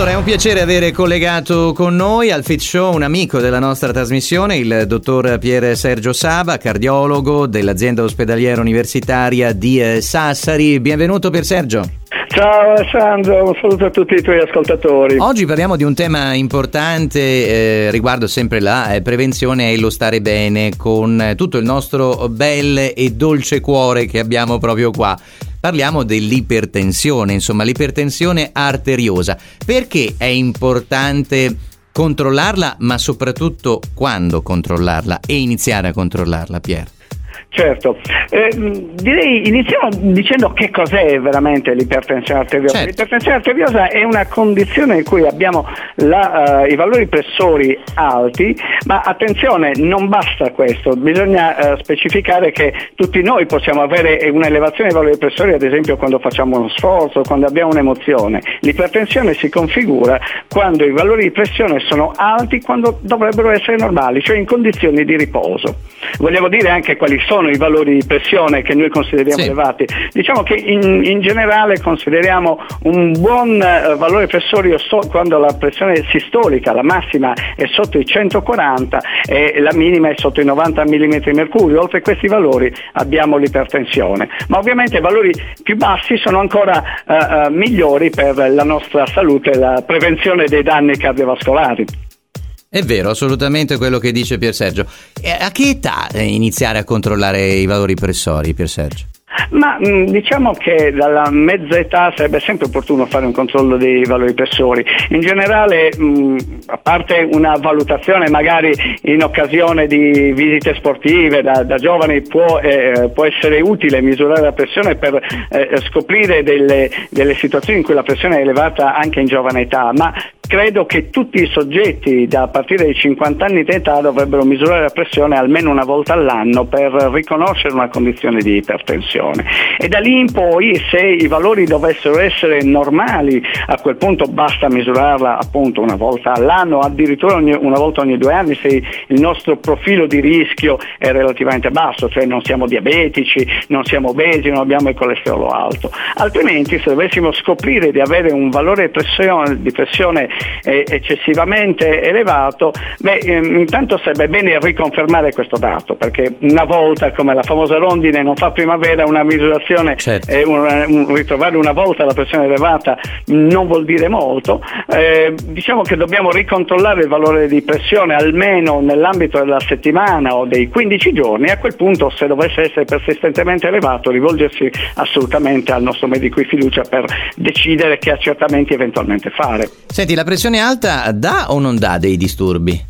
Allora, è un piacere avere collegato con noi al Fit Show un amico della nostra trasmissione, il dottor Pier Sergio Saba, cardiologo dell'azienda ospedaliera universitaria di Sassari. Benvenuto Pier Sergio. Ciao Alessandro, un saluto a tutti i tuoi ascoltatori. Oggi parliamo di un tema importante riguardo sempre la prevenzione e lo stare bene con tutto il nostro bel e dolce cuore che abbiamo proprio qua. Parliamo dell'ipertensione, insomma l'ipertensione arteriosa. Perché è importante controllarla, ma soprattutto quando controllarla e iniziare a controllarla, Pier? Certo, direi iniziamo dicendo che cos'è veramente l'ipertensione arteriosa. Certo. L'ipertensione arteriosa è una condizione in cui abbiamo i valori pressori alti, ma attenzione, non basta questo, bisogna specificare che tutti noi possiamo avere un'elevazione dei valori pressori, ad esempio quando facciamo uno sforzo, quando abbiamo un'emozione. L'ipertensione si configura quando i valori di pressione sono alti, quando dovrebbero essere normali, cioè in condizioni di riposo. Vogliamo dire anche quali sono i valori di pressione che noi consideriamo elevati. Diciamo che in generale consideriamo un buon valore pressorio quando la pressione sistolica, la massima è sotto i 140 e la minima è sotto i 90 mm mercurio. Oltre questi valori abbiamo l'ipertensione, ma ovviamente valori più bassi sono ancora migliori per la nostra salute, la prevenzione dei danni cardiovascolari. È vero, assolutamente quello che dice Pier Sergio. A che età iniziare a controllare i valori pressori, Pier Sergio? Ma diciamo che dalla mezza età sarebbe sempre opportuno fare un controllo dei valori pressori. In generale, a parte una valutazione magari in occasione di visite sportive da giovani può essere utile misurare la pressione per scoprire delle situazioni in cui la pressione è elevata anche in giovane età, ma credo che tutti i soggetti da partire dai 50 anni di età dovrebbero misurare la pressione almeno una volta all'anno per riconoscere una condizione di ipertensione. E da lì in poi, se i valori dovessero essere normali, a quel punto basta misurarla appunto una volta all'anno, addirittura una volta ogni 2 anni, se il nostro profilo di rischio è relativamente basso, cioè non siamo diabetici, non siamo obesi, non abbiamo il colesterolo alto. Altrimenti, se dovessimo scoprire di avere un valore di pressione eccessivamente elevato, intanto sarebbe bene riconfermare questo dato, perché una volta, come la famosa rondine non fa primavera, una misurazione, certo. Ritrovare una volta la pressione elevata non vuol dire molto. Diciamo che dobbiamo ricontrollare il valore di pressione almeno nell'ambito della settimana o dei 15 giorni, e a quel punto, se dovesse essere persistentemente elevato, rivolgersi assolutamente al nostro medico di fiducia per decidere che accertamenti eventualmente fare. Senti, la pressione alta dà o non dà dei disturbi?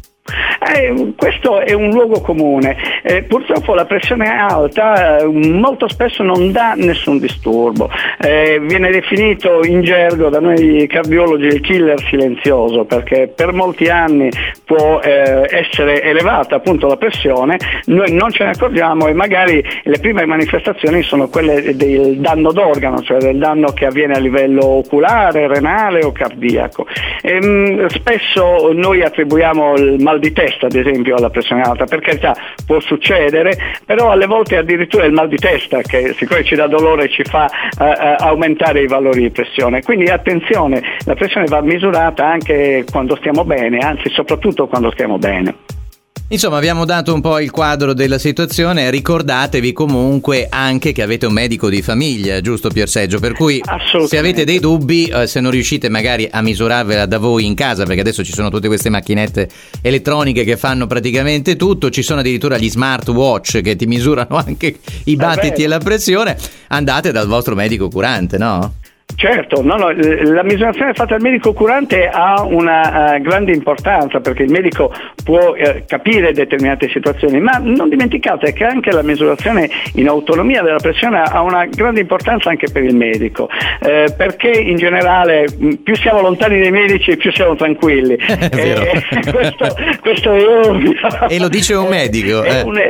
Questo è un luogo comune. Purtroppo la pressione alta molto spesso non dà nessun disturbo. Viene definito in gergo da noi cardiologi il killer silenzioso, perché per molti anni può essere elevata appunto la pressione, noi non ce ne accorgiamo e magari le prime manifestazioni sono quelle del danno d'organo, cioè del danno che avviene a livello oculare, renale o cardiaco. Spesso noi attribuiamo il mal di testa, ad esempio, alla pressione alta. Per carità, può succedere, però alle volte addirittura è il mal di testa che siccome ci dà dolore ci fa aumentare i valori di pressione. Quindi attenzione, la pressione va misurata anche quando stiamo bene, anzi soprattutto quando stiamo bene. Insomma, abbiamo dato un po' il quadro della situazione. Ricordatevi comunque anche che avete un medico di famiglia, giusto Pier Sergio? Per cui se avete dei dubbi, se non riuscite magari a misurarvela da voi in casa, perché adesso ci sono tutte queste macchinette elettroniche che fanno praticamente tutto, ci sono addirittura gli smartwatch che ti misurano anche i battiti e la pressione, andate dal vostro medico curante, no? Certo, la misurazione fatta dal medico curante ha una grande importanza, perché il medico può capire determinate situazioni, ma non dimenticate che anche la misurazione in autonomia della pressione ha una grande importanza anche per il medico, perché in generale più siamo lontani dai medici più siamo tranquilli. Questo è ovvio. E lo dice un medico.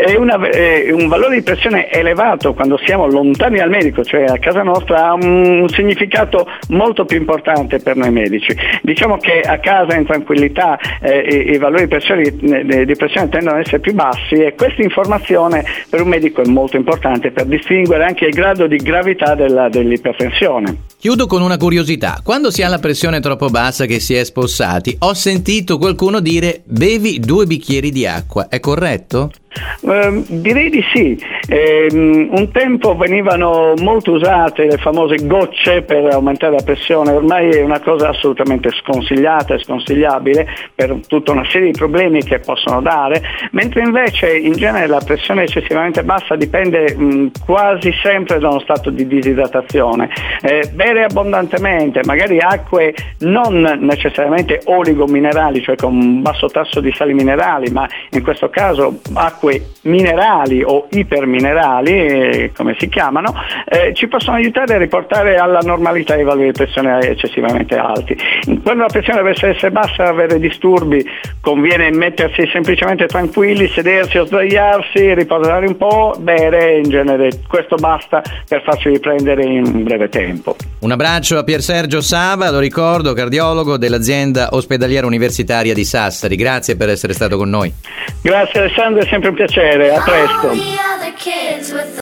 Un valore di pressione elevato quando siamo lontani dal medico, cioè a casa nostra, ha un significato molto più importante per noi medici. Diciamo che a casa in tranquillità i valori di pressione tendono ad essere più bassi, e questa informazione per un medico è molto importante per distinguere anche il grado di gravità dell'ipertensione. Chiudo con una curiosità. Quando si ha la pressione troppo bassa, che si è spossati, ho sentito qualcuno dire bevi 2 bicchieri di acqua. È corretto? Direi di sì. Un tempo venivano molto usate le famose gocce per aumentare la pressione, ormai è una cosa assolutamente sconsigliata e sconsigliabile per tutta una serie di problemi che possono dare, mentre invece in genere la pressione eccessivamente bassa dipende quasi sempre da uno stato di disidratazione. Bere abbondantemente, magari acque non necessariamente oligominerali, cioè con un basso tasso di sali minerali, ma in questo caso acque minerali o iperminerali, come si chiamano, ci possono aiutare a riportare alla normalità i valori di pressione eccessivamente alti. Quando la pressione dovesse essere bassa, avere disturbi, conviene mettersi semplicemente tranquilli, sedersi o sdraiarsi, riposare un po', bere, in genere questo basta per farci riprendere in breve tempo. Un abbraccio a Pier Sergio Sava, lo ricordo, cardiologo dell'azienda ospedaliera universitaria di Sassari. Grazie per essere stato con noi. Grazie Alessandro, è sempre un piacere, a presto.